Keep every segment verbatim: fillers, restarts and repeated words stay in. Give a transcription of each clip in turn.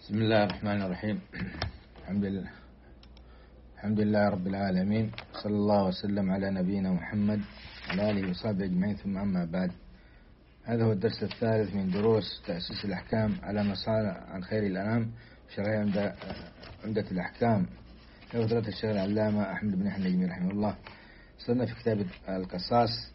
بسم الله الرحمن الرحيم. الحمد لله الحمد لله رب العالمين، صلى الله وسلم على نبينا محمد وعلى آله وصحبه أجمعين، ثم أما بعد. هذا هو الدرس الثالث من دروس تأسيس الأحكام على مصالح عن خير الأنام، شرح عمدة الأحكام لفضيلة الشيخ العلامة أحمد بن يحيى النجمي رحمه الله. صرنا في كتاب القصاص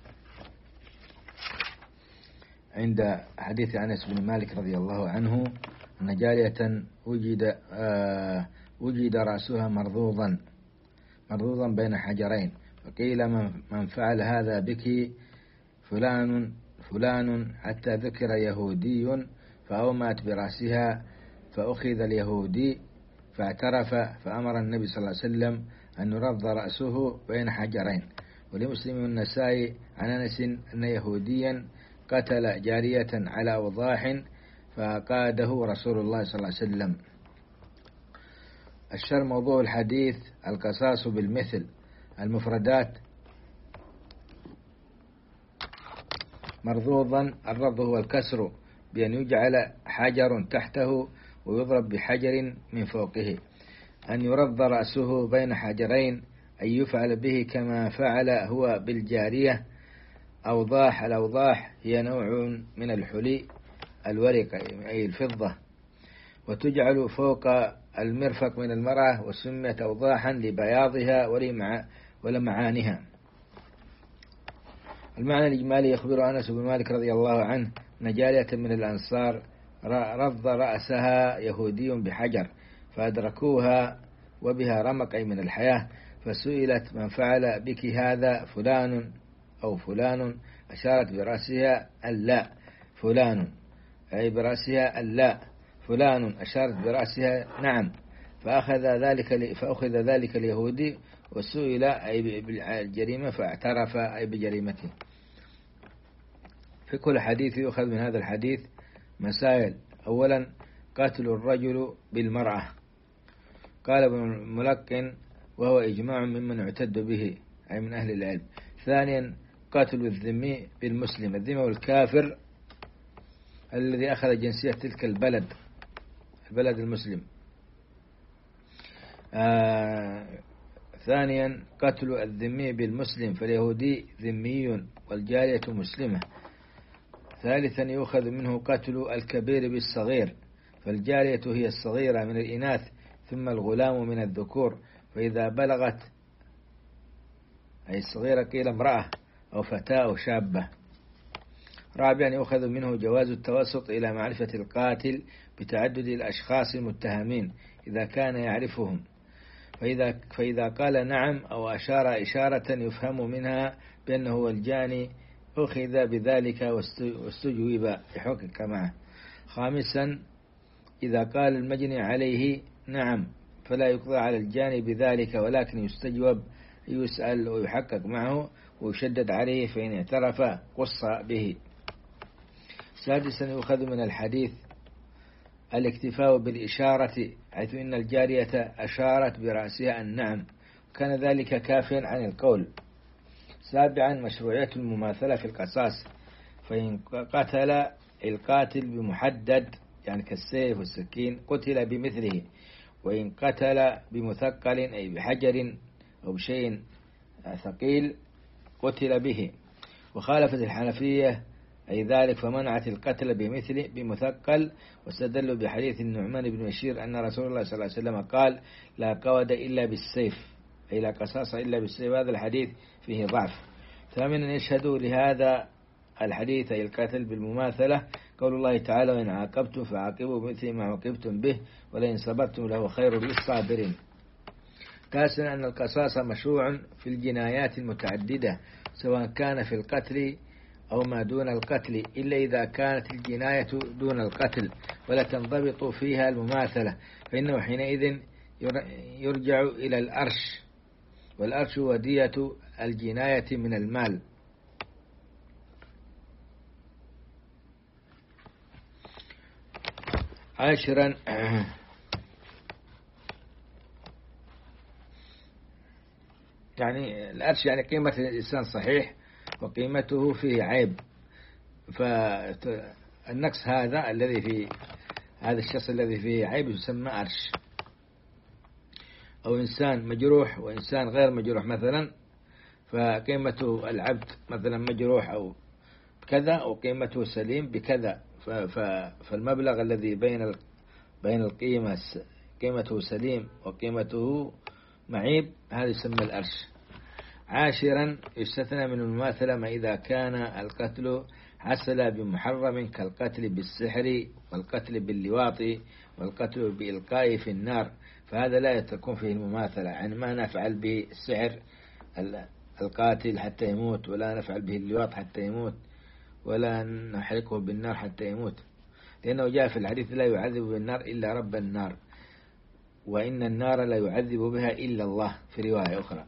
عند حديث أنس بن مالك رضي الله عنه أن جارية وجد آه وجد رأسها مرضوضا مرضوضا بين حجرين، فقيل من فعل هذا بك فلان فلان حتى ذكر يهودي فأومأت برأسها، فأخذ اليهودي فاعترف، فأمر النبي صلى الله عليه وسلم أن يرض رأسه بين حجرين. ولمسلم والنسائي عن أنس أن يهوديا قتل جارية على أوضاح فقاده رسول الله صلى الله عليه وسلم. الشر موضوع الحديث القصاص بالمثل. المفردات: مرضوضا، الرض هو الكسر بأن يجعل حجر تحته ويضرب بحجر من فوقه. أن يرض رأسه بين حجرين أن يفعل به كما فعل هو بالجارية. أوضاح، الأوضاح هي نوع من الحلي الورق أي الفضة، وتجعل فوق المرفق من المرأة، وسميت أوضاحا لبياضها ولمعانها. المعنى الإجمالي: يخبر أنس بن مالك رضي الله عنه أن جارية من الأنصار رض رأسها يهودي بحجر فأدركوها وبها رمق أي من الحياة، فسئلت من فعل بك هذا فلان أو فلان، أشارت برأسها اللا فلان أي برأسها اللا فلان، أشارت برأسها نعم، فأخذ ذلك فأخذ ذلك اليهودي وسئل أي بالجريمة فاعترف أي بجريمته. في كل حديث يؤخذ من هذا الحديث مسائل. أولا: قتل الرجل بالمرأة، قال ابن الملقن وهو إجماع ممن يعتد به أي من أهل العلم. ثانيا: قتل الذمي بالمسلم، الذمي والكافر الذي أخذ جنسية تلك البلد البلد المسلم. آه ثانيا: قتل الذمي بالمسلم، فاليهودي ذمي والجارية مسلمة. ثالثا: يؤخذ منه قتل الكبير بالصغير، فالجارية هي الصغيرة من الإناث، ثم الغلام من الذكور، فإذا بلغت أي الصغيرة قيل امرأة أو فتاة أو شابة. رابعا: يؤخذ منه جواز التوسط إلى معرفة القاتل بتعدد الأشخاص المتهمين إذا كان يعرفهم، فإذا, فإذا قال نعم أو أشار إشارة يفهم منها بأنه هو الجاني أخذ بذلك واستجوب يحقق معه. خامسا: إذا قال المجني عليه نعم فلا يقضى على الجاني بذلك، ولكن يستجوب يسأل ويحقق معه ويشدد عليه، فإن اعترف قص به. سادسا: يؤخذ من الحديث الاكتفاء بالإشارة، حيث إن الجارية أشارت برأسها النعم، وكان ذلك كافيا عن القول. سابعا: مشروعية المماثلة في القصاص، فإن قتل القاتل بمحدد يعني كالسيف والسكين قتل بمثله، وإن قتل بمثقل أي بحجر أو بشيء ثقيل قتل به. وخالفت الحنفية أي ذلك فمنعت القتل بمثل بمثقل، واستدلوا بحديث النعمان بن بشير أن رسول الله صلى الله عليه وسلم قال: لا قود إلا بالسيف أي لا قصاص إلا بالسيف. هذا الحديث فيه ضعف. ثامنا: يشهدوا لهذا الحديث أي القتل بالمماثلة قول الله تعالى: وإن عاقبتم فعاقبوا بمثل ما عوقبتم به ولئن صبرتم لهو خير للصابرين. تاسعا: أن القصاص مشروع في الجنايات المتعددة سواء كان في القتل أو ما دون القتل، إلا إذا كانت الجناية دون القتل ولا تنضبط فيها المماثلة، فإنه حينئذ يرجع إلى الأرش، والأرش ودية الجناية من المال. عاشرا: يعني الأرش يعني قيمة الإنسان صحيح وقيمته فيه عيب، فالنقص هذا الذي في هذا الشخص الذي فيه عيب يسمى أرش. أو إنسان مجروح وإنسان غير مجروح مثلا، فقيمة العبد مثلا مجروح أو كذا وقيمته سليم بكذا، فالمبلغ الذي بين بين القيمة قيمته سليم وقيمته معيب هذا يسمى الأرش. عاشرا يستثنى من المماثلة ما إذا كان القتل حصل بمحرم كالقتل بالسحر والقتل باللواط والقتل بإلقاء في النار، فهذا لا تكون فيه المماثلة، يعني ما نفعل به السحر القاتل حتى يموت، ولا نفعل به اللواط حتى يموت، ولا نحرقه بالنار حتى يموت، لأنه جاء في الحديث لا يعذب بالنار إلا رب النار، وإن النار لا يعذب بها إلا الله في رواية أخرى.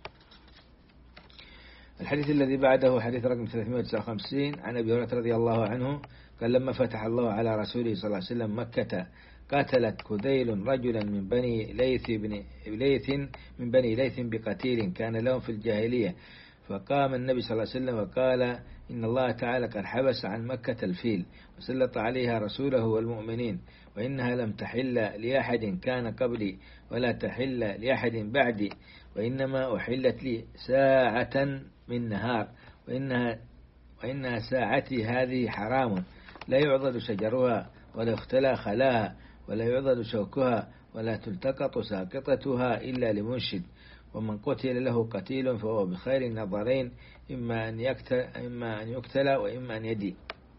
الحديث الذي بعده حديث رقم ثلاثمائة وتسعة وخمسين عن أبي هريرة رضي الله عنه قال لما فتح الله على رسوله صلى الله عليه وسلم مكة قاتلت خذيل رجلا من بني ليث بن ليث من بني ليث بقتيل كان لهم في الجاهلية، فقام النبي صلى الله عليه وسلم وقال إن الله تعالى قد حبس عن مكة الفيل وسلط عليها رسوله والمؤمنين، وإنها لم تحل لأحد كان قبلي ولا تحل لأحد بعدي، وإنما أحلت لي ساعة من نهار، وإنها, وإنها ساعتي هذه حرام لا يعضد شجرها ولا يختلى خلاها ولا يعضد شوكها ولا تلتقط ساقطتها إلا لمنشد، ومن قتل له قتيل فهو بخير النظرين إما أن يقتل, إما أن يقتل وإما أن يدي،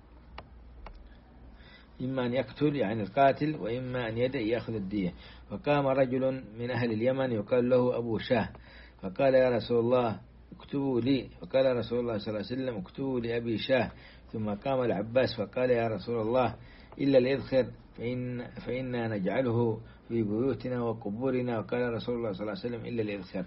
إما أن يقتل يعني القاتل وإما أن يدي يأخذ الدية. فقام رجل من أهل اليمن يقال له أبو شاه فقال يا رسول الله اكتبوا لي، فقال رسول الله صلى الله عليه وسلم اكتبوا لأبي شاه. ثم قام العباس فقال يا رسول الله إلا الإذخر فإن فإنا نجعله في بيوتنا وقبورنا، وقال رسول الله صلى الله عليه وسلم إلا الإذخر.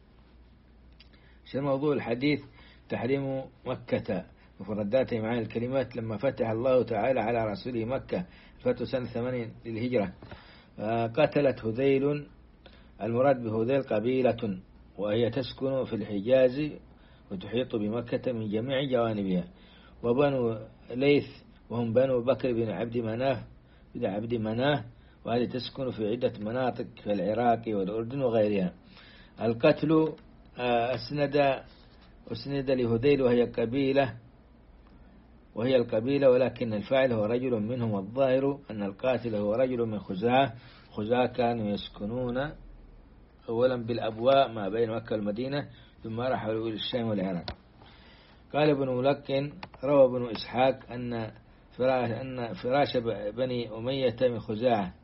شنو موضوع الحديث؟ تحريم مكة مفردات معاني الكلمات لما فتح الله تعالى على رسوله مكة فتح سنة ثمانين للهجرة. قتلت هذيل، المراد بهذيل قبيلة وهي تسكن في الحجاز وتحيط بمكة من جميع جوانبها، وبنو ليث وهم بنو بكر بن عبد مناف بن عبد مناه، وهذه تسكن في عدة مناطق في العراق والأردن وغيرها. القتل أسند أسند لهذيل وهي قبيلة وهي القبيلة ولكن الفاعل هو رجل منهم، والظاهر أن القاتل هو رجل من خزاعة. خزاعة كانوا يسكنون أولا بالأبواء ما بين مكة والمدينة ثم رحلوا إلى الشام والعراق. قال ابن ملقن روى ابن إسحاق أن فراش, أن فراش بني أمية من خزاعة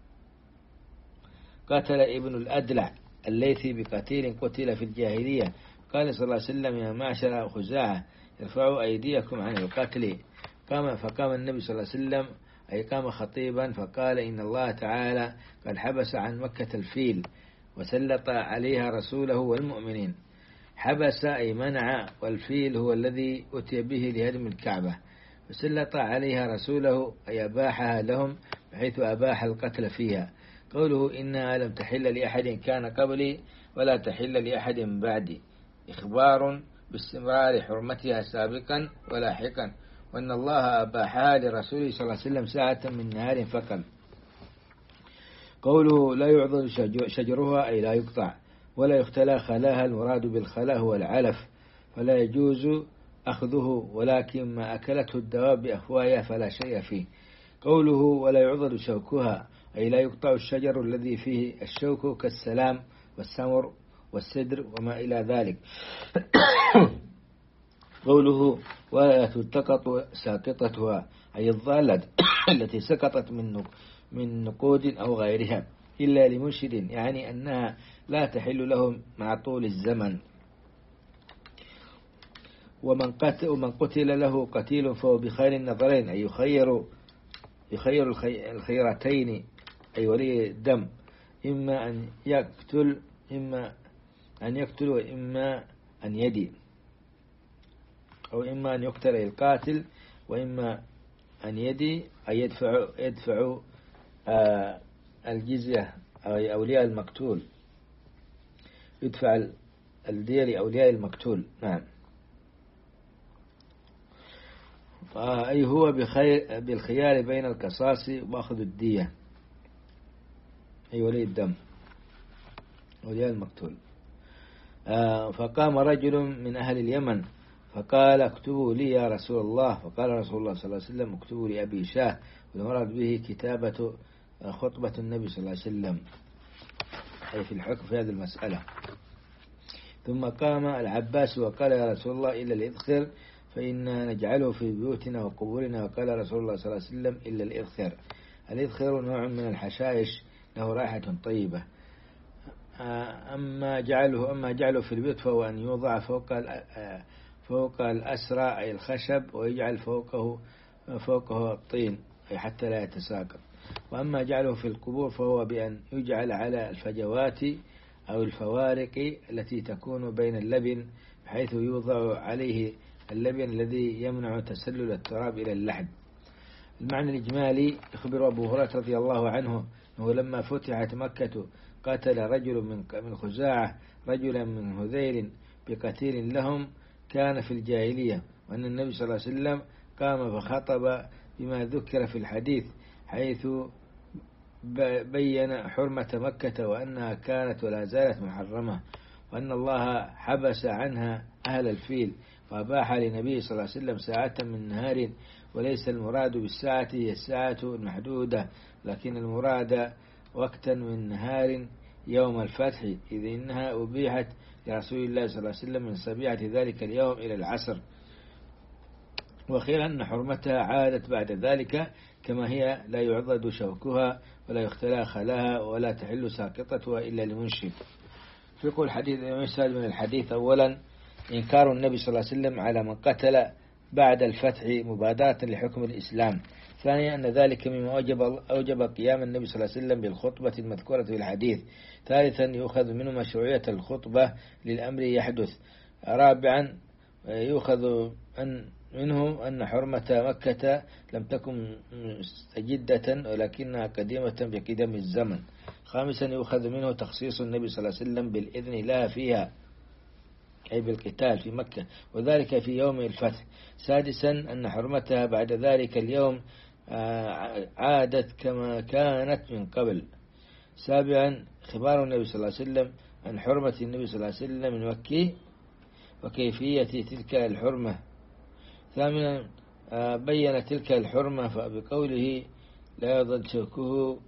قتل ابن الأدلع الليثي بقتيل قتل في الجاهلية، قال صلى الله عليه وسلم يا معشر خزاعة ارفعوا أيديكم عن القتل. قام فقام النبي صلى الله عليه وسلم أي قام خطيبا فقال إن الله تعالى قد حبس عن مكة الفيل وسلط عليها رسوله والمؤمنين. حبس أي منع، والفيل هو الذي أتي به لهدم الكعبة، وسلط عليها رسوله أي أباحها لهم بحيث أباح القتل فيها. قوله إنها لم تحل لأحد كان قبلي ولا تحل لأحد بعدي إخبار باستمرار حرمتها سابقا ولاحقا، وأن الله أباحها لرسوله صلى الله عليه وسلم ساعة من نهار فقط. قوله لا يعضد شجرها أي لا يقطع ولا يختلى خلاها، المراد بالخلا هو العلف فلا يجوز أخذه، ولكن ما أكلته الدواب بأفواهها فلا شيء فيه. قوله ولا يعضد شوكها أي لا يقطع الشجر الذي فيه الشوك كالسلام والسمر والسدر وما إلى ذلك. قوله ولا تلتقط ساقطتها أي الضالة التي سقطت من من نقود أو غيرها إلا لمنشد، يعني أنها لا تحل لهم مع طول الزمن. ومن قتل, ومن قتل له قتيل فهو بخير النظرين أي يخير يخير الخيرتين أي ولي الدم، إما أن يقتل إما أن يقتل وإما أن يدي، أو إما أن يقتل القاتل وإما أن يدي أي يدفع يدفع آه الجزية أو أولياء المقتول، يدفع الدية لأولياء المقتول. نعم. أي هو بخير بالخيار بين القصاص وأخذ الدية، أي ولي الدم ولي المقتول. فقام رجل من أهل اليمن فقال اكتبوا لي يا رسول الله، فقال رسول الله صلى الله عليه وسلم اكتبوا لي أبي شاه، والمراد به كتابة خطبة النبي صلى الله عليه وسلم أي في الحكم في هذه المسألة. ثم قام العباس وقال يا رسول الله إلا الإذخر فإنا نجعله في بيوتنا وقبورنا، وقال رسول الله صلى الله عليه وسلم إلا الإذخر. الإذخر نوع من الحشائش له رائحة طيبة. أما جعله أما جعله في البيت فهو أن يوضع فوق فوق الأسرى أي الخشب، ويجعل فوقه فوقه الطين أي حتى لا يتساقط. وأما جعله في القبور فهو بأن يجعل على الفجوات أو الفوارق التي تكون بين اللبن، بحيث يوضع عليه اللبن الذي يمنع تسلل التراب إلى اللحد. المعنى الإجمالي: يخبر أبو هريرة رضي الله عنه أنه لما فتحت مكة قاتل رجل من خزاعة رجلا من هذيل بقتيل لهم كان في الجاهلية، وأن النبي صلى الله عليه وسلم قام فخطب بما ذكر في الحديث، حيث بين حرمة مكة وأنها كانت ولا زالت محرمة، وأن الله حبس عنها أهل الفيل، فأباح لنبي صلى الله عليه وسلم ساعة من نهار، وليس المراد بالساعة هي الساعة المحدودة، لكن المراد وقتا من نهار يوم الفتح، إذ إنها أبيحت لرسول الله صلى الله عليه وسلم من صبيحة ذلك اليوم إلى العصر. وخير أن حرمتها عادت بعد ذلك كما هي، لا يعضد شوكها ولا يختلى خلاها ولا تحل ساقطتها إلا لمنشب. فقه الحديث يسأل من الحديث: أولا إنكار النبي صلى الله عليه وسلم على من قتل بعد الفتح مبادرة لحكم الإسلام. ثانيا أن ذلك مما أوجب, أوجب قيام النبي صلى الله عليه وسلم بالخطبة المذكورة في الحديث. ثالثا يؤخذ منه مشروعية الخطبة للأمر يحدث. رابعا يؤخذ أن منه أن حرمة مكة لم تكن مستجدة ولكنها قديمة بقدم الزمن. خامسا يؤخذ منه تخصيص النبي صلى الله عليه وسلم بالإذن لها فيها أي بالقتال في مكة، وذلك في يوم الفتح. سادسا أن حرمتها بعد ذلك اليوم عادت كما كانت من قبل. سابعا خبار النبي صلى الله عليه وسلم عن حرمة النبي صلى الله عليه وسلم من مكة وكيفية تلك الحرمة. ثامنا بين تلك الحرمة بقوله لا يضل شوكه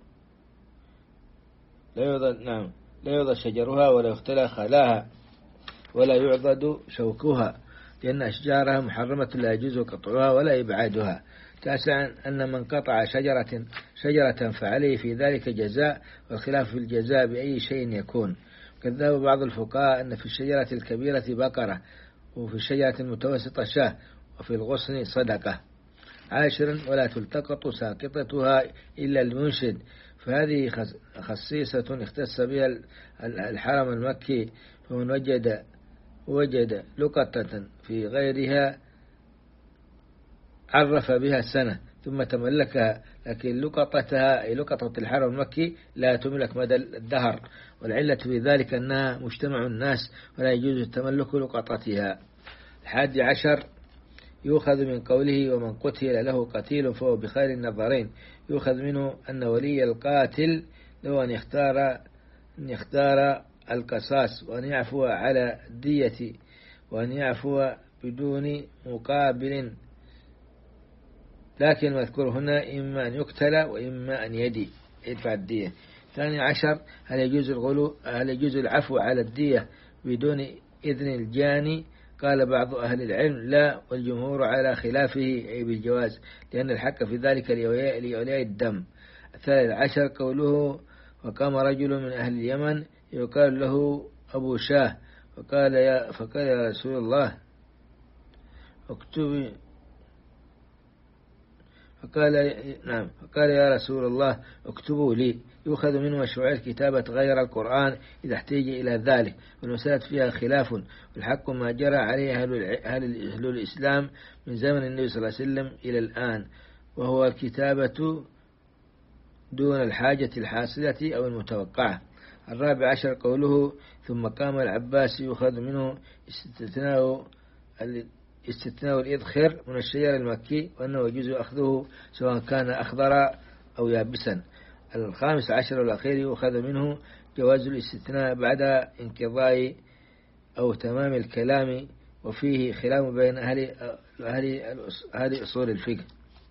لا يضل نعم لا يضل شجرها ولا يختلى خلاها ولا يعضد شوكها، لأن أشجارها محرمة لا يجوز قطعها ولا إبعادها. تاسعا أن من قطع شجرة شجرة فعليه في ذلك جزاء، والخلاف في الجزاء بأي شيء يكون. قد ذهب بعض الفقهاء أن في الشجرة الكبيرة بقرة، وفي الشجرة المتوسطة شاه، وفي الغصن صدقة. عاشرا ولا تلتقط ساقطتها إلا المنشد، فهذه خصيصة اختص بها الحرم المكي، فمن وجد وجد لقطة في غيرها عرف بها سنة ثم تملكها، لكن لقطتها أي لقطة الحرم المكي لا تملك مدى الدهر، والعلة في ذلك أنها مجتمع الناس ولا يجوز تملك لقطتها. الحادي عشر يؤخذ من قوله ومن قتل له قتيل فهو بخير النظرين. يؤخذ منه أن ولي القاتل له أن يختار أن يختار القصاص، وأن يعفو على الدية، وأن يعفو بدون مقابل، لكن المذكور هنا إما أن يقتل وإما أن يدي يدفع الدية. ثاني عشر هل يجوز الغلو هل يجوز العفو على الدية بدون إذن الجاني؟ قال بعض أهل العلم لا، والجمهور على خلافه أي بالجواز، لأن الحق في ذلك لأولياء الدم. الثالث عشر قوله وقام رجل من أهل اليمن يقال له أبو شاه فقال يا, فقال يا رسول الله اكتب فقال نعم فقال يا رسول الله اكتبوا لي. يؤخذ منه مشروعية كتابة غير القرآن إذا احتاج إلى ذلك، والمسألة فيها خلاف، والحق ما جرى عليه أهل الإسلام من زمن النبي صلى الله عليه وسلم إلى الآن، وهو الكتابة دون الحاجة الحاصلة أو المتوقعة. الرابع عشر قوله ثم قام العباس. يؤخذ منه استثناء استثناء الإذخر من الشجر المكي، وأنه يجوز أخذه سواء كان أخضر أو يابسا. الخامس عشر والأخير يؤخذ منه جواز الاستثناء بعد انقضاء أو تمام الكلام، وفيه خلاف بين أهل أهل أهل أصول الفقه.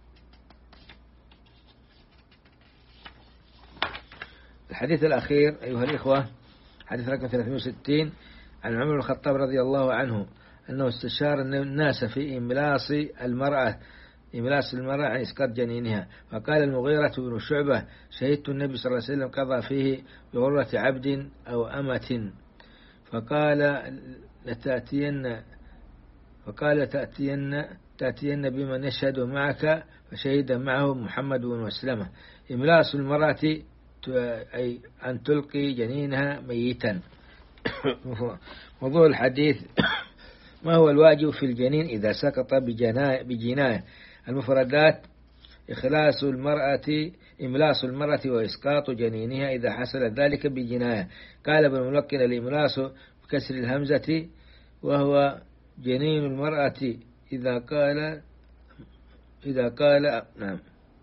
الحديث الأخير أيها الإخوة حديث رقم ثلاثمائة وستين عن عمر بن الخطاب رضي الله عنه أنه استشار الناس في إملاص المرأة إملاص المرأة عن إسقاط جنينها، فقال المغيرة بن شعبة: شهدت النبي صلى الله عليه وسلم قضى فيه بغرة عبد أو أمة، فقال لتأتين فقال تأتين تأتين بمن يشهد معك، فشهد معه محمد بن مسلمة. إملاص المرأة أي أن تلقي جنينها ميتا. موضوع الحديث: ما هو الواجب في الجنين إذا سقط بجناية؟ المفردات: إخلاص المرأة إملاص المرأة وإسقاط جنينها إذا حصل ذلك بجناية. قال ابن ملقن: الإملاص بكسر الهمزة وهو جنين المرأة إذا قال إذا قال نعم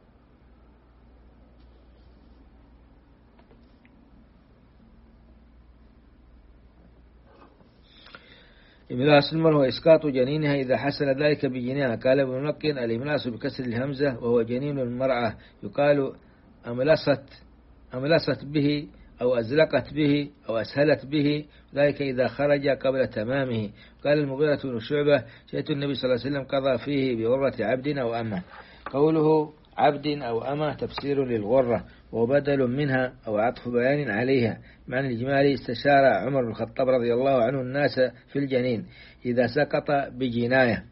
إملاص المرأة وإسقاط جنينها إذا حصل ذلك بجنينها. قال ابن ملقن: الإملاص بكسر الهمزة وهو جنين المرأة، يقال أملصت أملصت به أو أزلقت به أو أسهلت به، ذلك إذا خرج قبل تمامه. قال المغيرة بن شعبة: شهدت النبي صلى الله عليه وسلم قضى فيه بغرة عبد أو أمة. قوله عبد أو أمة تفسير للغرة وبدل منها أو عطف بيان عليها. معنى الإجمالي: استشار عمر بن الخطاب رضي الله عنه الناس في الجنين إذا سقط بجناية،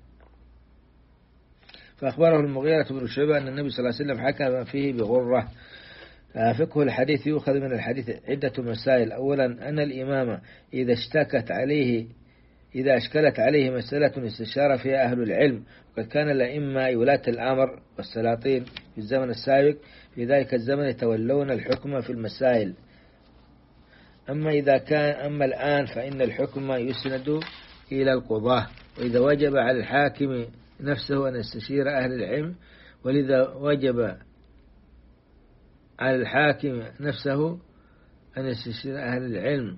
فأخبره المغيرة بن شعبة أن النبي صلى الله عليه وسلم حكم فيه بغرة. فقه الحديث: يؤخذ من الحديث عدة مسائل. أولا أن الإمام إذا اشتكت عليه إذا أشكلت عليه مسألة استشار فيها أهل العلم، وقد كان الأئمة ولاة الأمر والسلاطين في الزمن السابق في ذلك الزمن يتولون الحكم في المسائل. أما إذا كان أما الآن فإن الحكم يسند إلى القضاة، وإذا وجب على الحاكم نفسه أن يستشير أهل العلم، ولذا وجب على الحاكم نفسه أن يستشير أهل العلم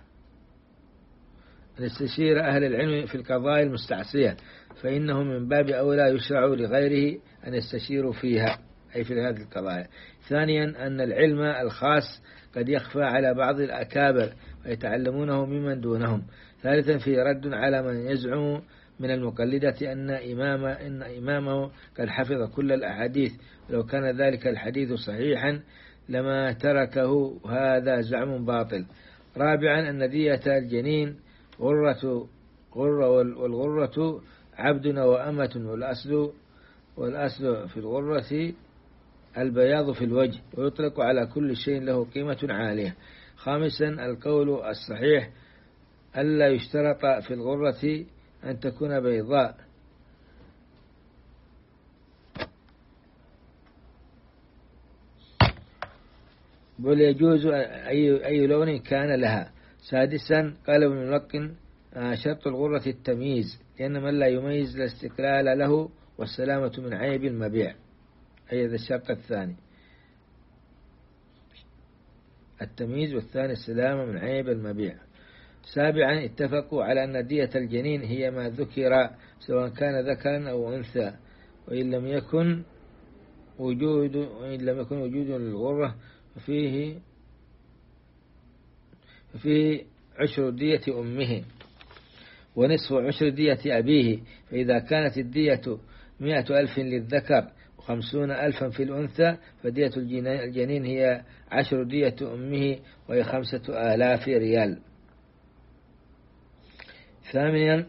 أن يستشير أهل العلم في القضايا المستعصية، فإنه من باب أولى يشرع لغيره أن يستشيروا فيها، أي في هذه القضايا. ثانيا أن العلم الخاص قد يخفى على بعض الأكابر ويتعلمونه ممن دونهم. ثالثا في رد على من يزعم من المقلدة أن إمام إن إمامه قد حفظ كل الأحاديث، ولو كان ذلك الحديث صحيحا لما تركه، هذا زعم باطل. رابعا أن دية الجنين غرة غرة والغرة عبد وأمة، والأصل والأصل في الغرة البياض في الوجه، ويطلق على كل شيء له قيمة عالية. خامسا القول الصحيح ألا يشترط في الغرة أن تكون بيضاء، بل يجوز أي, أي لون كان لها. سادسا قال ابن ملقن: شرط الغرة التمييز، لأن من لا يميز لا استقلال له، والسلامة من عيب المبيع، أي هذا الشرط الثاني التمييز، والثاني السلامة من عيب المبيع. سابعا اتفقوا على أن دية الجنين هي ما ذكر سواء كان ذكرا أو أنثى، وإن لم يكن وجود وإن لم يكن وجود للغرة ففيه ففيه عشر دية أمه ونصف عشر دية أبيه. فإذا كانت الدية مئة ألف للذكر وخمسون ألفا في الأنثى، فدية الجنين هي عشر دية أمه، وهي خمسة آلاف ريال. ثامنا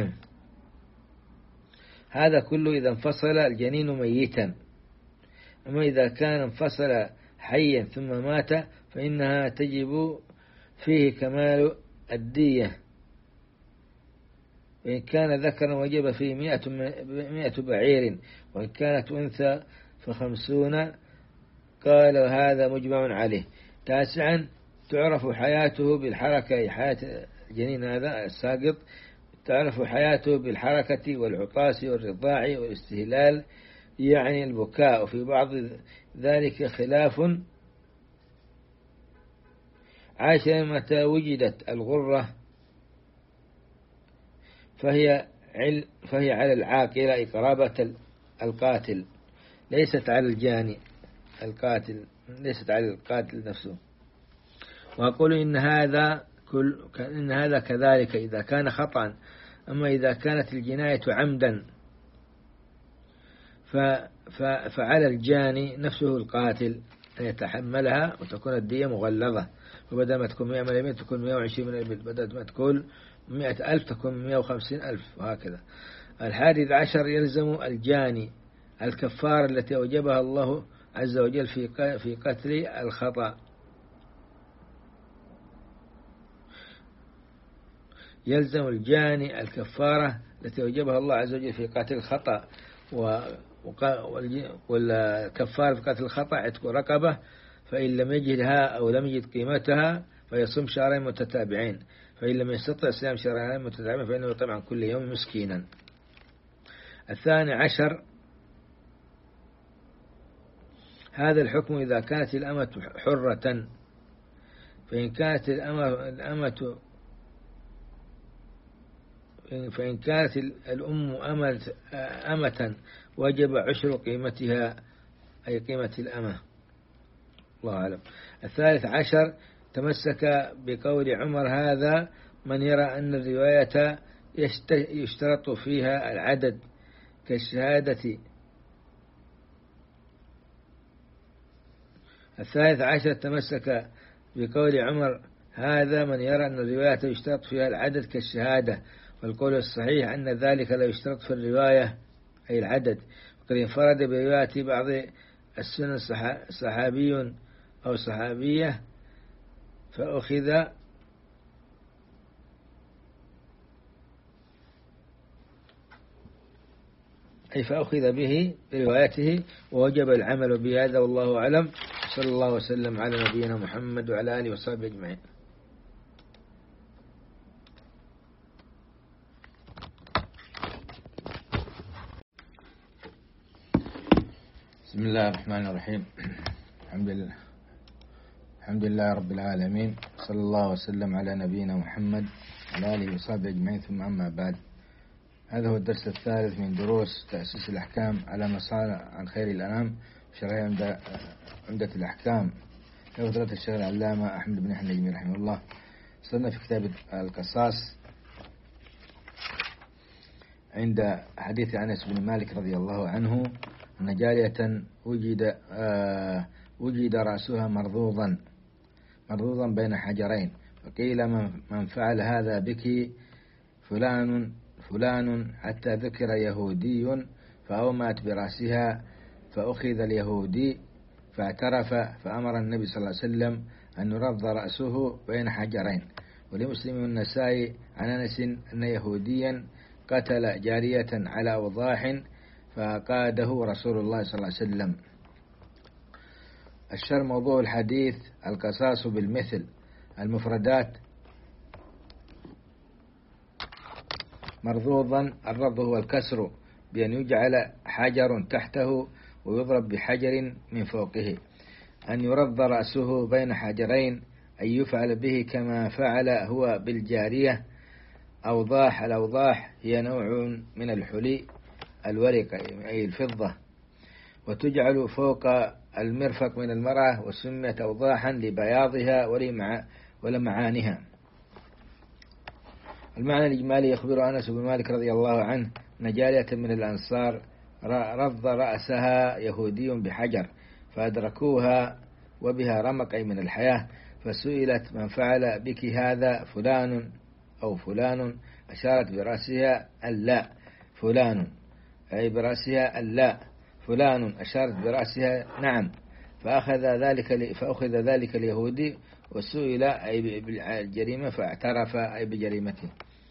هذا كله إذا انفصل الجنين ميتا. أما إذا كان انفصل حيا ثم مات فإنها تجب فيه كمال الدية، وإن كان ذكرا وجب فيه مئة, مئة بعير، وإن كانت أنثى فخمسون. قال هذا مجمع عليه. تاسعا تعرف حياته بالحركة، حياة الجنين هذا الساقط تعرف حياته بالحركة والعطاس والرضاع والاستهلال، يعني البكاء، وفي بعض ذلك خلاف. عاشر متى وجدت الغرة فهي عل فهي على العاقلة قرابة القاتل، ليست على الجاني القاتل، ليست على القاتل نفسه. وأقول إن هذا كل إن هذا كذلك إذا كان خطأ. أما إذا كانت الجناية عمدا ف فعلى الجاني نفسه القاتل أن يتحملها، وتكون الدية مغلظة، وبدل ما تكون مئة من الإبل تكون مئة وعشرين من الإبل، بدل ما تكون مئة ألف تكون مئة وخمسين ألف، وهكذا. الحادي عشر يلزم الجاني الكفارة التي أوجبها الله عز وجل في في قتل الخطأ. يلزم الجاني الكفارة التي أوجبها الله عز وجل في قتل الخطأ، والكفارة في قتل الخطأ عتق رقبة، فإن لم يجدها أو لم يجد قيمتها فيصوم شهرين متتابعين، فإن لم يستطع صيام شهرين متتابعين فإنه يطعم عن كل يوم مسكينا. الثاني عشر هذا الحكم إذا كانت الأمة حرة، فإن كانت الأمة فإن كانت الأم أمة وجب عشر قيمتها، أي قيمة الأمة. الله أعلم. الثالث عشر تمسك بقول عمر هذا من يرى أن الرواية يشترط فيها العدد كالشهادة. الثالث عشر تمسك بقول عمر هذا من يرى أن الرواية يشترط فيها العدد كالشهادة، والقول الصحيح أن ذلك لا يشترط في الرواية أي العدد. وقد انفرد برواية بعض السنن صحابي أو صحابية فأخذ أي فأخذ به بروايته ووجب العمل بهذا، والله أعلم. صلى الله وسلم على نبينا محمد وعلى آله وصحبه أجمعين. بسم الله الرحمن الرحيم. الحمد لله الحمد لله رب العالمين، صلى الله وسلم على نبينا محمد وعلى آله وصحبه أجمعين، ثم أما بعد. هذا هو الدرس الثالث من دروس تأسيس الأحكام على ما صار عن خير الأنام، شرح عمدة الأحكام لفضيلة الشيخ العلامة أحمد بن أحمد النجمي رحمه الله. صرنا في كتاب القصاص عند حديث أنس بن مالك رضي الله عنه أن جارية وجد آه وجد رأسها مرضوضا مرضوضا بين حجرين، فقيل من فعل هذا بك فلان فلان حتى ذكر يهودي فأومأت برأسها، فأخذ اليهودي فاعترف، فأمر النبي صلى الله عليه وسلم أن يرض رأسه بين حجرين. ولمسلم النسائي عن أنس أن يهوديا قتل جارية على أوضاح فقاده رسول الله صلى الله عليه وسلم. الشر موضوع الحديث القصاص بالمثل. المفردات: مرضوضا، الرض هو الكسر بأن يجعل حجر تحته ويضرب بحجر من فوقه. أن يرض رأسه بين حجرين أن يفعل به كما فعل هو بالجارية. أوضاح، الأوضاح هي نوع من الحلي الورق أي الفضة، وتجعل فوق المرفق من المرأة، وسميت أوضاحا لبياضها ولمعانها. المعنى الإجمالي: يخبر أنس بن مالك رضي الله عنه أن جارية من الأنصار رض رأسها يهودي بحجر فأدركوها وبها رمق أي من الحياة، فسئلت من فعل بك هذا فلان أو فلان، أشارت برأسها اللا فلان، أي برأسها اللا فلان، أشارت برأسها نعم، فأخذ ذلك فأخذ ذلك اليهودي وسئل أي بالجريمة فاعترف أي بجريمته.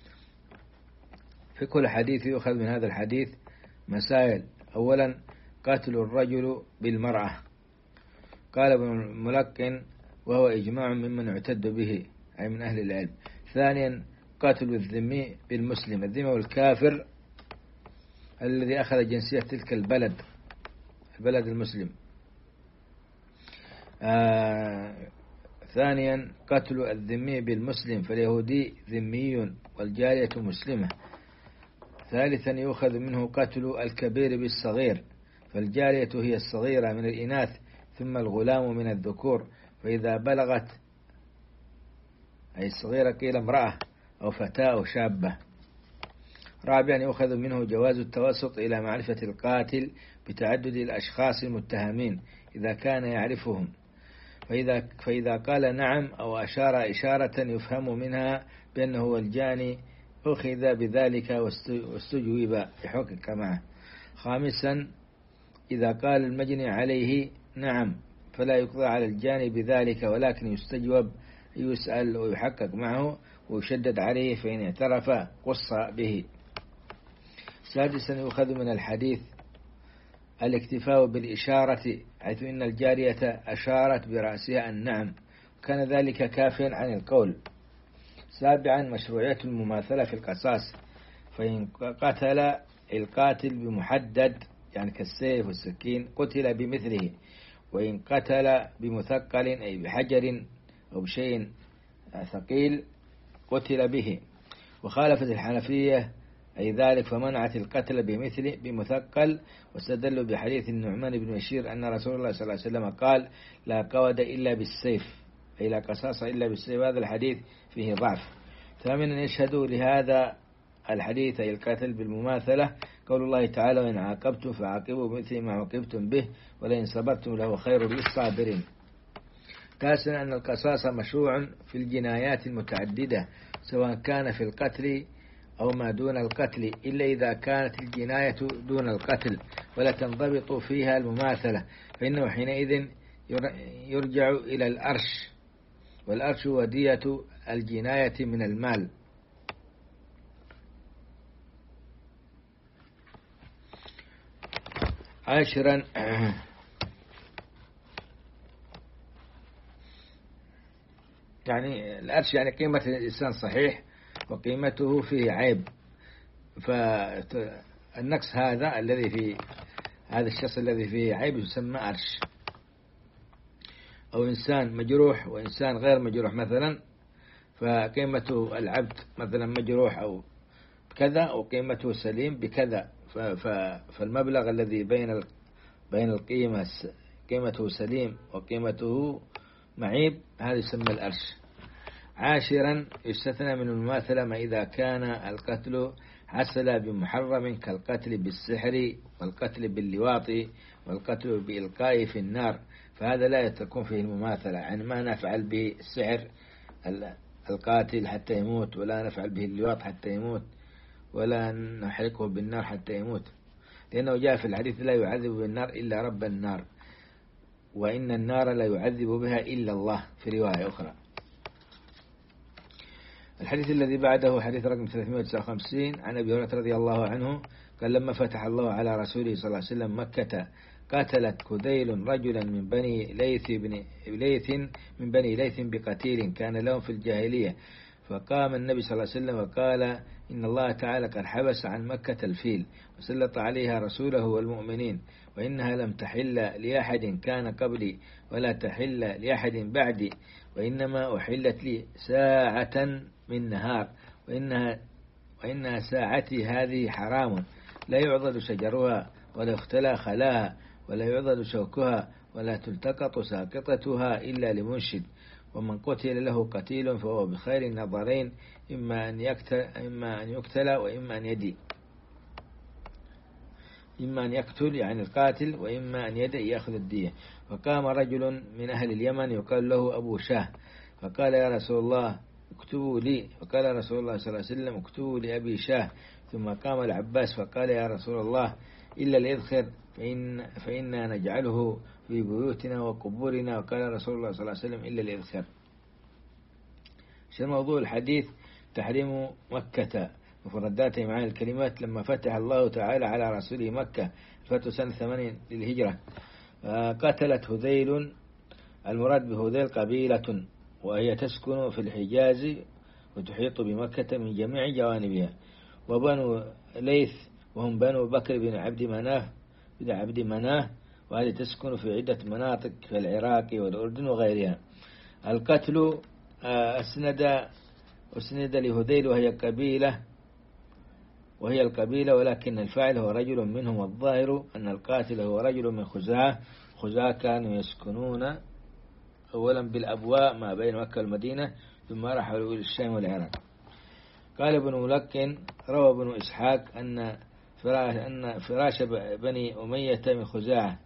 في كل حديث يؤخذ من هذا الحديث مسائل. أولا: قتل الرجل بالمرأة، قال ابن الملقن وهو إجماع ممن يعتد به أي من أهل العلم. ثانيا: قتل الذمي بالمسلم. الذمي والكافر الذي أخذ جنسية تلك البلد البلد المسلم. آه ثانيا قتل الذمي بالمسلم، فاليهودي ذمي والجارية مسلمة. ثالثا يؤخذ منه قتل الكبير بالصغير، فالجارية هي الصغيرة من الإناث ثم الغلام من الذكور، فإذا بلغت أي الصغيرة قيل امرأة أو فتاة أو شابة. رابعا يؤخذ منه جواز التوسط إلى معرفة القاتل بتعدد الأشخاص المتهمين إذا كان يعرفهم، فإذا, فإذا قال نعم أو أشار إشارة يفهم منها بأنه هو الجاني أخذ بذلك واستجوب يحقق معه. خامسا إذا قال المجني عليه نعم فلا يقضى على الجاني بذلك، ولكن يستجوب يسأل ويحقق معه ويشدد عليه، فإن اعترف قص به. سادسا يؤخذ من الحديث الاكتفاء بالإشارة، حيث إن الجارية أشارت برأسها النعم وكان ذلك كافيا عن القول. سابعا مشروعية المماثلة في القصاص، فإن قتل القاتل بمحدد يعني كالسيف والسكين قتل بمثله، وإن قتل بمثقل أي بحجر أو بشيء ثقيل قتل به. وخالفت الحنفية أي ذلك فمنعت القتل بمثل بمثقل، واستدلوا بحديث النعمان بن بشير أن رسول الله صلى الله عليه وسلم قال لا قود إلا بالسيف أي لا قصاص إلا بالسيف. هذا الحديث فيه ضعف. ثامنا يشهدوا لهذا الحديث أي القتل بالمماثلة قول الله تعالى وإن عاقبتم فعاقبوا بمثل ما عوقبتم به ولئن صبرتم له خير للصابرين. تاسعا أن القصاص مشروع في الجنايات المتعددة سواء كان في القتل أو ما دون القتل، إلا إذا كانت الجناية دون القتل ولا تنضبط فيها المماثلة، فإنه حينئذ يرجع إلى الأرش، والأرش هو دية الجناية من المال. عاشرا يعني الأرش يعني قيمة الإنسان صحيح وقيمته فيه عيب، فالنقص هذا الذي في هذا الشخص الذي فيه عيب يسمى أرش. أو إنسان مجروح وإنسان غير مجروح مثلا، فقيمته العبد مثلا مجروح أو كذا وقيمته سليم بكذا، فالمبلغ الذي بين بين القيمة قيمته سليم وقيمته معيب هذا يسمى الأرش. عاشرا يستثنى من المماثلة ما إذا كان القتل حصل بمحرم كالقتل بالسحر والقتل باللواط والقتل بإلقاء في النار، فهذا لا تكون فيه المماثلة، يعني ما نفعل به السحر القاتل حتى يموت، ولا نفعل به اللواط حتى يموت، ولا نحرقه بالنار حتى يموت، لأنه جاء في الحديث لا يعذب بالنار إلا رب النار، وإن النار لا يعذب بها إلا الله في رواية أخرى. الحديث الذي بعده حديث رقم ثلاثمائة وتسعة وخمسين عن أبي هريرة رضي الله عنه قال لما فتح الله على رسوله صلى الله عليه وسلم مكة قاتلت كذيل رجلا من بني ليث بن ليث من بني ليث بقتيل كان لهم في الجاهلية، فقام النبي صلى الله عليه وسلم وقال إن الله تعالى قد حبس عن مكة الفيل وسلط عليها رسوله والمؤمنين، وإنها لم تحل لأحد كان قبلي ولا تحل لأحد بعدي، وإنما أحلت لي ساعة من نهار، وإنها, وإنها ساعتي هذه حرام لا يعضد شجرها ولا يختلى خلاها ولا يعضد شوكها ولا تلتقط ساقطتها إلا لمنشد، ومن قتل له قتيل فهو بخير النظرين إما أن يقتل, إما أن يقتل وإما أن يدي، إما أن يقتل يعني القاتل وإما أن يدي يأخذ الدية. فقام رجل من أهل اليمن يقال له أبو شاه فقال يا رسول الله اكتبوا لي، فقال رسول الله صلى الله عليه وسلم اكتبوا لأبي شاه. ثم قام العباس فقال يا رسول الله إلا الإذخر فإن فإنا نجعله في بيوتنا وقبورنا، وقال رسول الله صلى الله عليه وسلم إلا الإذخر. شو موضوع الحديث؟ تحريم مكة مفردات معاني الكلمات لما فتح الله تعالى على رسوله مكة فتح سنة ثمانين للهجرة. قتلت هذيل، المراد بهذيل قبيلة وهي تسكن في الحجاز وتحيط بمكة من جميع جوانبها. وبنو ليث وهم بنو بكر بن عبد مناف بن عبد مناف، وهذه تسكن في عدة مناطق في العراق والأردن وغيرها. القتل أسند أسند لهذيل وهي قبيلة وهي القبيلة ولكن الفاعل هو رجل منهم، والظاهر أن القاتل هو رجل من خزاعة. خزاعة كانوا يسكنون أولا بالأبواء ما بين مكة والمدينة، ثم رحلوا إلى الشام والعراق. قال ابن ملقن روى ابن إسحاق أن فراش, أن فراش بني أمية من خزاعة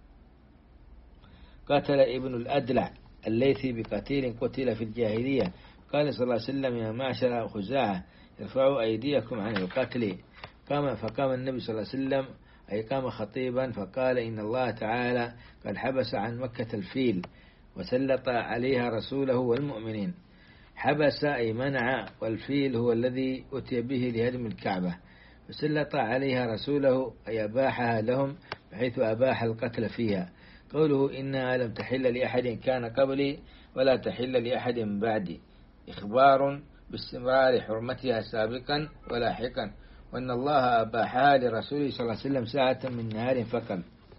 قتل ابن الأدلع الليثي بقتيل قتل في الجاهلية. قال صلى الله عليه وسلم: يا معشر خزاعة ارفعوا أيديكم عن القتل. قام فقام النبي صلى الله عليه وسلم أي قام خطيبا فقال: إن الله تعالى قد حبس عن مكة الفيل وسلط عليها رسوله والمؤمنين. حبس أي منع، والفيل هو الذي أتي به لهدم الكعبة، وسلط عليها رسوله أي أباحها لهم بحيث أباح القتل فيها. قوله إنها لم تحل لأحد كان قبلي ولا تحل لأحد بعدي إخبار باستمرار حرمتها سابقا ولاحقا، وأن الله أباحها لرسوله صلى الله عليه وسلم ساعة من نهار فقط.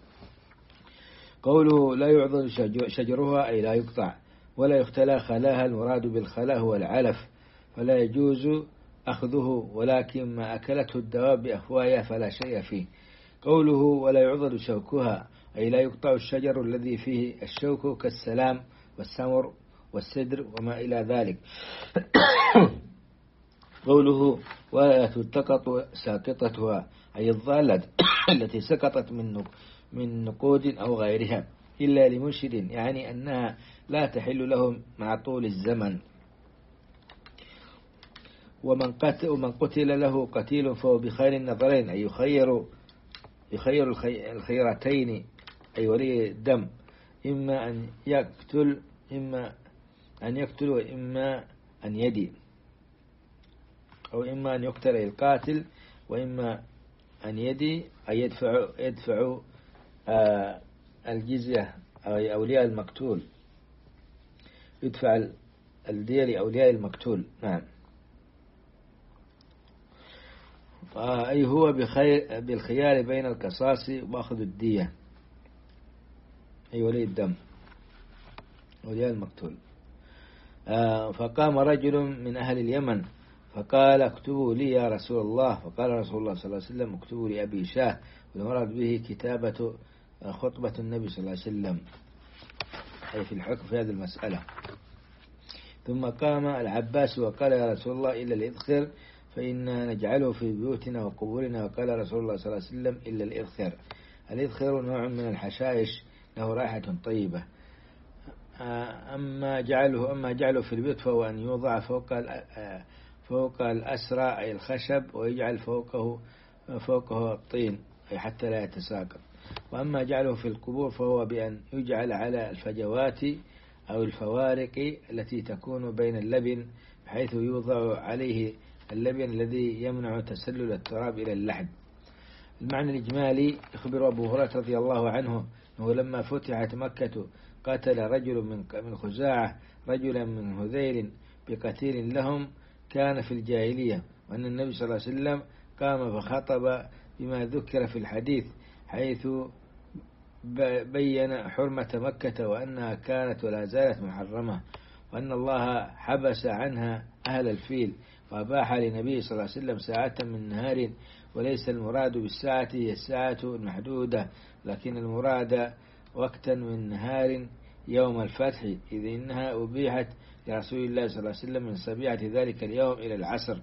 قوله لا يعضد شجرها أي لا يقطع ولا يختلى خلاها، المراد بالخلا هو العلف، فلا يجوز أخذه، ولكن ما أكلته الدواب بأفواهها فلا شيء فيه. قوله ولا يعضد شوكها أي لا يقطع الشجر الذي فيه الشوك كالسلام والسمر والسدر وما إلى ذلك. قوله ولا تلتقط ساقطتها أي الضالة التي سقطت من من نقود أو غيرها إلا لمنشد، يعني أنها لا تحل لهم مع طول الزمن. ومن قتل, ومن قتل له قتيل فهو بخير النظرين أي يخير يخير الخيرتين أي ولي الدم، إما أن يقتل إما أن يقتل وإما أن يدي، أو إما أن يقتل القاتل وإما أن يدي أي يدفع يدفع آه الجزية أو أولياء المقتول، يدفع الدية لأولياء المقتول. نعم. آه أي هو بخير بالخيار بين القصاص وأخذ الدية أي ولي الدم أولياء المقتول. آه فقام رجل من أهل اليمن فقال اكتبوا لي يا رسول الله، فقال رسول الله صلى الله عليه وسلم اكتبوا لي أبي شاه، والمراد به كتابة خطبة النبي صلى الله عليه وسلم أي في الحكم في هذه المسألة. ثم قام العباس وقال يا رسول الله إلا الإذخر فإنا نجعله في بيوتنا وقبورنا، وقال رسول الله صلى الله عليه وسلم إلا الإذخر. الإذخر نوع من الحشائش له رائحة طيبة. أما جعله أما جعله في البيت فهو أن يوضع فوق فوق الأسرى أي الخشب، ويجعل فوقه فوقه الطين أي حتى لا يتساقط. وأما جعله في القبور فهو بأن يجعل على الفجوات أو الفوارق التي تكون بين اللبن بحيث يوضع عليه اللبن الذي يمنع تسلل التراب إلى اللحد. المعنى الإجمالي يخبر أبو هريرة رضي الله عنه أنه لما فتحت مكة قتل رجل من خزاعة رجلا من هذيل بقتيل لهم كان في الجاهلية، وأن النبي صلى الله عليه وسلم قام فخطب بما ذكر في الحديث حيث بين حرمة مكة وأنها كانت ولا زالت محرمة، وأن الله حبس عنها أهل الفيل وأباح لنبي صلى الله عليه وسلم ساعة من نهار، وليس المراد بالساعة هي الساعة المحدودة، لكن المراد وقتا من نهار يوم الفتح، إذ إنها أبيحت لرسول الله صلى الله عليه وسلم من صبيحة ذلك اليوم إلى العصر،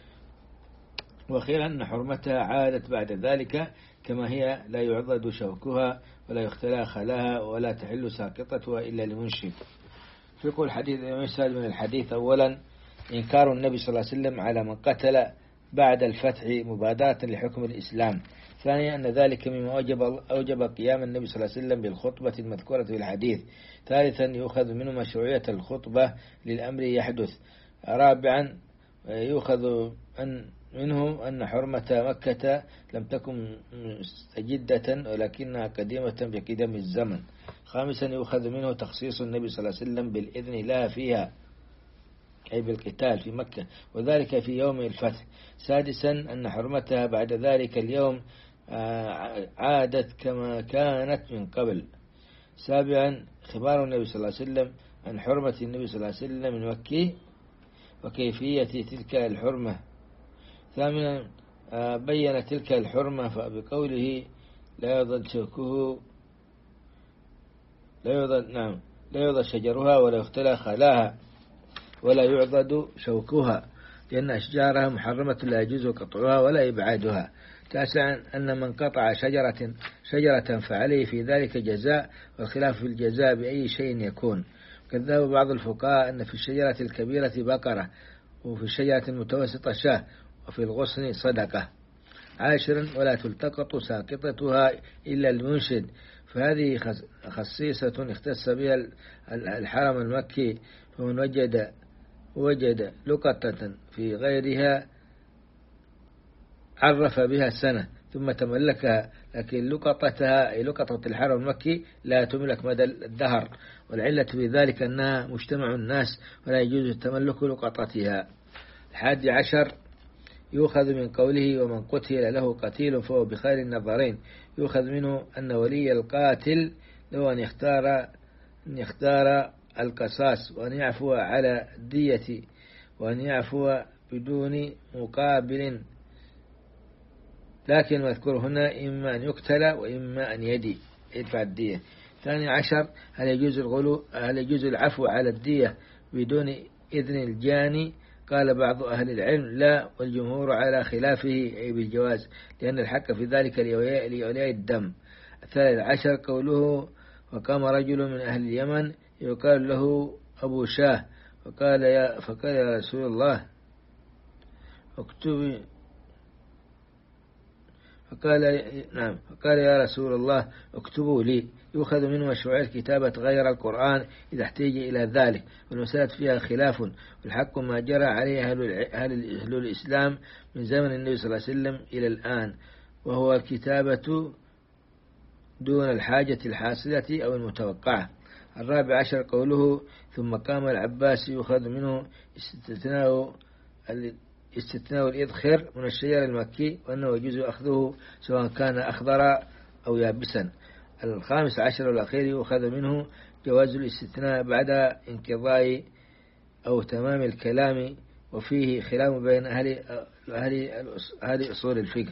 وخير أن حرمتها عادت بعد ذلك كما هي لا يعضد شوكها ولا يختلى خلاها ولا تحل ساقطتها إلا لمنشد. فيقول الحديث يسأل من الحديث أولا إنكار النبي صلى الله عليه وسلم على من قتل بعد الفتح مبادرة لحكم الإسلام. ثانيا أن ذلك مما أوجب, أوجب قيام النبي صلى الله عليه وسلم بالخطبة المذكورة في الحديث. ثالثا يؤخذ منه مشروعية الخطبة للأمر يحدث. رابعا يؤخذ أن منه أن حرمة مكة لم تكن مستجدة ولكنها قديمة بقدم الزمن. خامسا يؤخذ منه تخصيص النبي صلى الله عليه وسلم بالإذن لها فيها أي بالقتال في مكة، وذلك في يوم الفتح. سادسا أن حرمتها بعد ذلك اليوم عادت كما كانت من قبل. سابعا خبار النبي صلى الله عليه وسلم عن حرمة النبي صلى الله عليه وسلم من مكة وكيفية تلك الحرمة. ثامنا بين تلك الحرمة بقوله لا يضل شوكه لا يضل نعم لا يضل شجرها ولا يختلى خلاها ولا يعضد شوكها، لأن أشجارها محرمة لا يجوز قطعها ولا إبعادها. تاسعا أن من قطع شجرة شجرة فعليه في ذلك جزاء، والخلاف في الجزاء بأي شيء يكون. كذب بعض الفقهاء أن في الشجرة الكبيرة بقرة، وفي الشجرة المتوسطة شاة، وفي الغصن صدقة. عاشرا ولا تلتقط ساقطتها إلا المنشد، فهذه خصيصة اختص بها الحرم المكي، فمن وجد وجد لقطة في غيرها عرف بها سنة ثم تملكها، لكن لقطتها أي لقطة الحرم المكي لا تملك مدى الدهر، والعلة في ذلك أنها مجتمع الناس ولا يجوز تملك لقطتها. الحادي عشر يؤخذ من قوله ومن قتل له قتيل فهو بخير النظرين، يؤخذ منه أن ولي القاتل له أن يختار أن يختار القصاص، وأن يعفو على الدية، وأن يعفو بدون مقابل، لكن مذكور هنا إما أن يقتل وإما أن يدي يدفع الدية. ثاني عشر هل يجوز الغلو هل يجوز العفو على الدية بدون إذن الجاني؟ قال بعض أهل العلم لا، والجمهور على خلافه أي بالجواز، لأن الحق في ذلك لأولياء الدم. الثالث عشر قوله وقام رجل من أهل اليمن يقال له أبو شاه فقال يا, فقال يا رسول الله اكتب فقال نعم فقال يا رسول الله اكتبوا لي. يؤخذ منه مشروعية كتابة غير القرآن إذا احتاج إلى ذلك، والمسألة فيها خلاف، والحق ما جرى عليه أهل الإسلام من زمن النبي صلى الله عليه وسلم إلى الآن، وهو الكتابة دون الحاجة الحاصلة أو المتوقعة. الرابع عشر قوله ثم قام العباس يؤخذ منه استثناء استثناء الإذخر من الشجر المكي، وأنه يجوز أخذه سواء كان أخضر أو يابسا. الخامس عشر والأخير يؤخذ منه جواز الاستثناء بعد انقضاء أو تمام الكلام، وفيه خلاف بين أهل أهل أهل أصول الفقه.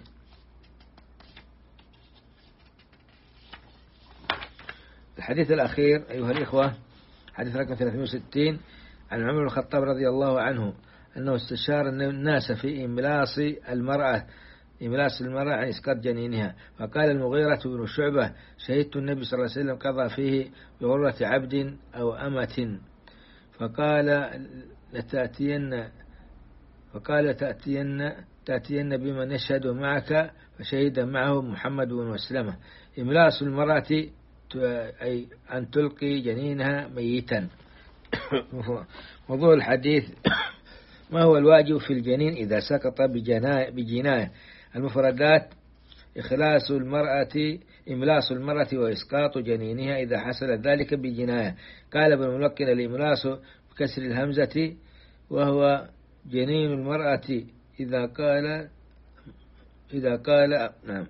الحديث الأخير أيها الإخوة حديث رقم ثلاثمائة وستين عن عمر بن الخطاب رضي الله عنه أنه استشار الناس في إملاص المرأة إملاص المرأة عن إسقاط جنينها، فقال المغيرة بن شعبة شهدت النبي صلى الله عليه وسلم قضى فيه بغرة عبد أو أمة، فقال لتأتين فقال تأتين تأتين بمن يشهد معك، فشهد معه محمد بن مسلمة. إملاص المرأة أي أن تلقي جنينها ميتا. موضوع الحديث ما هو الواجب في الجنين إذا سقط بجناية؟ المفردات إخلاص المرأة إملاص المرأة وإسقاط جنينها إذا حصل ذلك بجناية. قال ابن ملقن الإملاص بكسر الهمزة وهو جنين المرأة إذا قال إذا قال نعم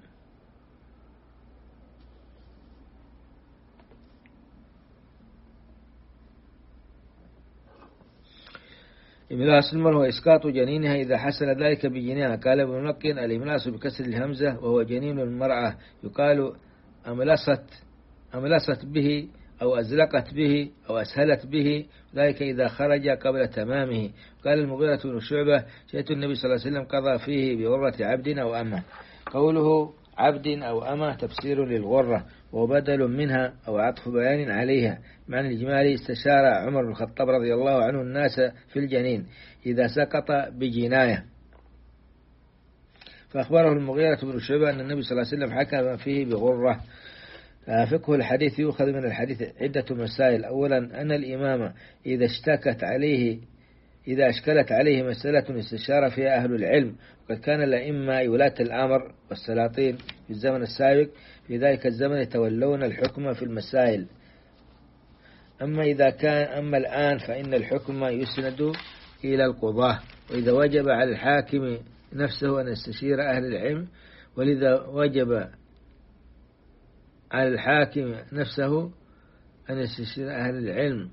إملاص المرأة وإسقاط جنينها إذا حصل ذلك بجنينها. قال ابن ملقن الإملاص بكسر الهمزة وهو جنين المرأة، يقال أملصت أملصت به أو أزلقت به أو أسهلت به، ذلك إذا خرج قبل تمامه. قال المغيرة بن شعبة شهدت النبي صلى الله عليه وسلم قضى فيه بغرة عبد أو أمة. قوله عبد أو أمة تفسير للغرة وبدل منها أو عطف بيان عليها. معنى الإجمالي استشار عمر بن الخطاب رضي الله عنه الناس في الجنين إذا سقط بجناية، فأخبره المغيرة بن شعبة أن النبي صلى الله عليه وسلم حكم فيه بغرة. فقه الحديث يؤخذ من الحديث عدة مسائل. أولا أن الإمام إذا اشتكت عليه إذا أشكلت عليه مسألة استشار فيها أهل العلم، وقد كان الأئمة ولاة الأمر والسلاطين في الزمن السابق في ذلك الزمن يتولون الحكم في المسائل. أما إذا كان أما الآن فإن الحكم يسند قيل القضاة. وإذا وجب على الحاكم نفسه أن يستشير أهل العلم، ولذا وجب على الحاكم نفسه أن يستشير أهل العلم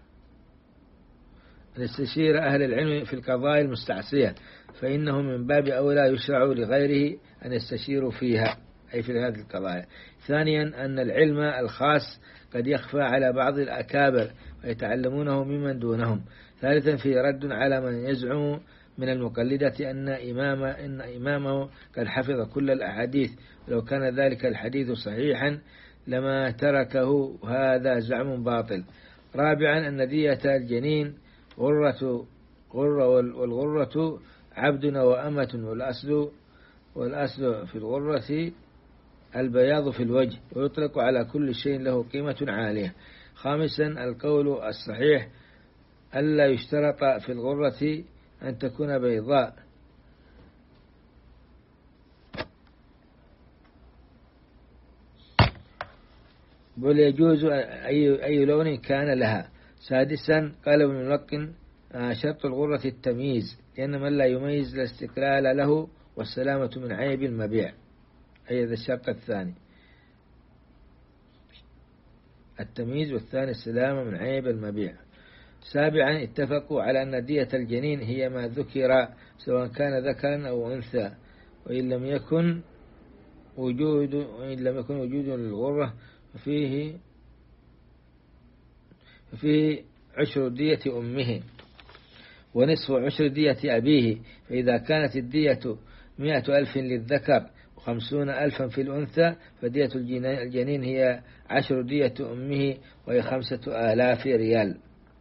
أن يستشير أهل العلم في القضايا المستعصية، فإنه من باب أولى يشرع لغيره أن يستشيروا فيها، أي في هذه القضايا. ثانيا أن العلم الخاص قد يخفى على بعض الأكابر ويتعلمونه ممن دونهم. ثالثا في رد على من يزعم من المقلدة أن إمام إن إمامه قد حفظ كل الأحاديث، ولو كان ذلك الحديث صحيحا لما تركه، هذا زعم باطل. رابعا أن دية الجنين غرة غرة والغرة عبد وأمة، والأصل والأصل في الغرة البياض في الوجه، ويطلق على كل شيء له قيمة عالية. خامسا القول الصحيح ألا يشترط في الغرة أن تكون بيضاء، بل يجوز أي, أي لون كان لها. سادسا قال ابن الملقن شرط الغرة التمييز، لأن من لا يميز لا استقلال له، والسلامة من عيب المبيع، أي هذا الشرط الثاني التمييز، والثاني السلامة من عيب المبيع. سابعا اتفقوا على أن دية الجنين هي ما ذكر سواء كان ذكرا أو أنثى، وإن لم يكن وجود وإن لم يكن وجود للغرة ففيه ففيه عشر دية أمه ونصف عشر دية أبيه. فإذا كانت الدية مئة ألف للذكر وخمسون ألفا في الأنثى، فدية الجنين هي عشر دية أمه، وهي خمسة آلاف ريال.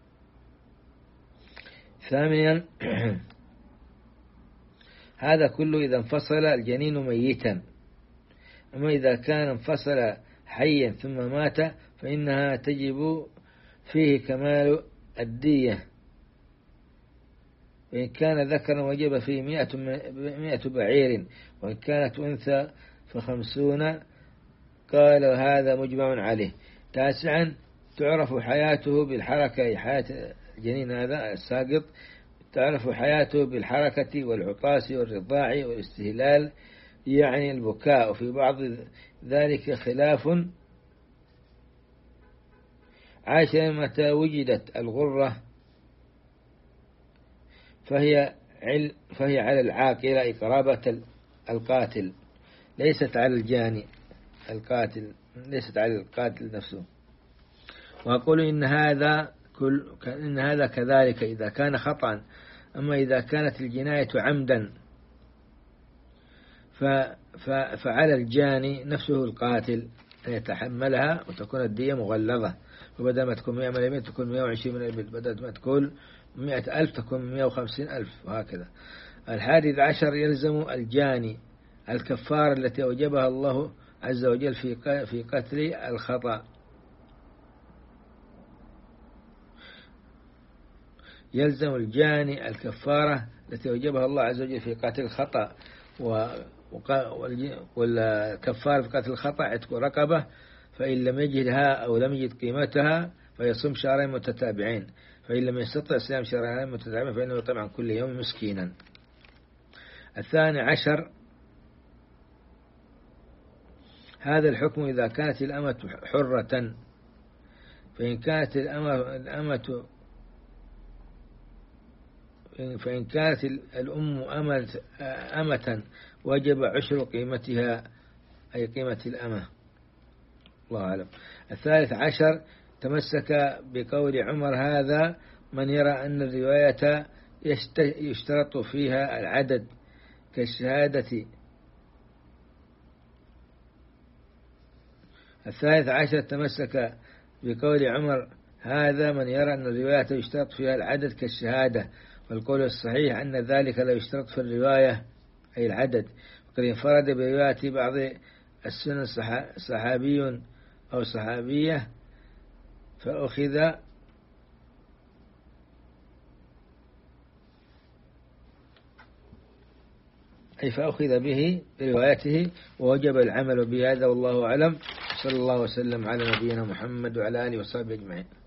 ثامنا هذا كله إذا انفصل الجنين ميتا، أما إذا كان انفصل حيا ثم مات فإنها تجب فيه كمال الدية. وإن كان ذكرا وجب فيه مئة, مئة بعير، وإن كانت أنثى فخمسون. قال هذا مجمع عليه. تاسعا تعرف حياته بالحركة، حياة الجنين هذا الساقط تعرف حياته بالحركة والعطاس والرضاع والاستهلال، يعني البكاء، وفي بعض ذلك خلاف. عاشرا متى وجدت الغرة فهي عل فهي على العاقلة قرابة القاتل، ليست على الجاني القاتل ليست على القاتل نفسه. وأقول إن هذا كل إن هذا كذلك إذا كان خطأ. أما إذا كانت الجناية عمدا فعلى الجاني نفسه القاتل أن يتحملها، وتكون الدية مغلظة، وبدل ما تكون مئة من الإبل تكون مئة وعشرين من الإبل، بدل ما تكون مئة ألف تكون مئة وخمسين ألف، وهكذا. الحادي عشر يلزم الجاني الكفارة التي أوجبها الله عز وجل في في قتل الخطأ. يلزم الجاني الكفارة التي أوجبها الله عز وجل في قتل الخطأ، والكفارة في قتل الخطأ عتق رقبة، فإن لم يجدها أو لم يجد قيمتها فيصوم شهرين متتابعين، فإن لم يستطع صيام شهرين متتابعين فإنه يطعم عن كل يوم مسكينا. الثاني عشر هذا الحكم إذا كانت الأمة حرة، فإن كانت الأمة فإن كانت الأم أمة وجب عشر قيمتها، أي قيمة الأمة. الله أعلم. الثالث عشر تمسك بقول عمر هذا من يرى أن الرواية يشترط فيها العدد كالشهادة. الثالث عشر تمسك بقول عمر هذا من يرى أن الرواية يشترط فيها العدد كالشهادة، والقول الصحيح أن ذلك لا يشترط في الرواية أي العدد. وقد انفرد برواية بعض السنن صحابي أو صحابية فأخذ أي فأخذ به بروايته ووجب العمل بهذا، والله أعلم. صلى الله وسلم على نبينا محمد وعلى آله وصحبه أجمعين.